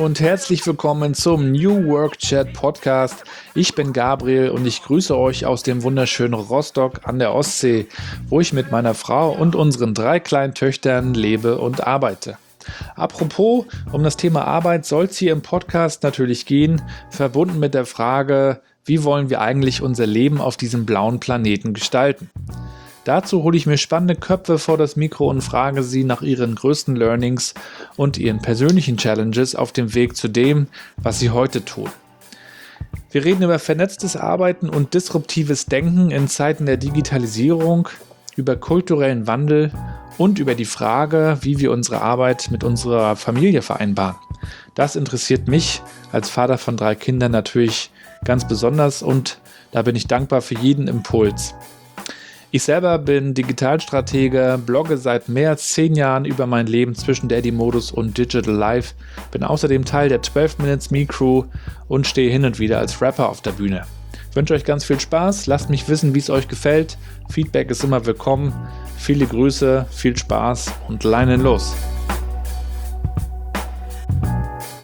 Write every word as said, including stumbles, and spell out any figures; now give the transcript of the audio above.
und herzlich willkommen zum New Work Chat Podcast. Ich bin Gabriel und ich grüße euch aus dem wunderschönen Rostock an der Ostsee, wo ich mit meiner Frau und unseren drei kleinen Töchtern lebe und arbeite. Apropos, um das Thema Arbeit soll es hier im Podcast natürlich gehen, verbunden mit der Frage, wie wollen wir eigentlich unser Leben auf diesem blauen Planeten gestalten? Dazu hole ich mir spannende Köpfe vor das Mikro und frage sie nach ihren größten Learnings und ihren persönlichen Challenges auf dem Weg zu dem, was sie heute tun. Wir reden über vernetztes Arbeiten und disruptives Denken in Zeiten der Digitalisierung, über kulturellen Wandel und über die Frage, wie wir unsere Arbeit mit unserer Familie vereinbaren. Das interessiert mich als Vater von drei Kindern natürlich ganz besonders und da bin ich dankbar für jeden Impuls. Ich selber bin Digitalstratege, blogge seit mehr als zehn Jahren über mein Leben zwischen Daddy-Modus und Digital Life, bin außerdem Teil der zwölf Minutes Me Crew und stehe hin und wieder als Rapper auf der Bühne. Ich wünsche euch ganz viel Spaß, lasst mich wissen, wie es euch gefällt. Feedback ist immer willkommen. Viele Grüße, viel Spaß und Leinen los!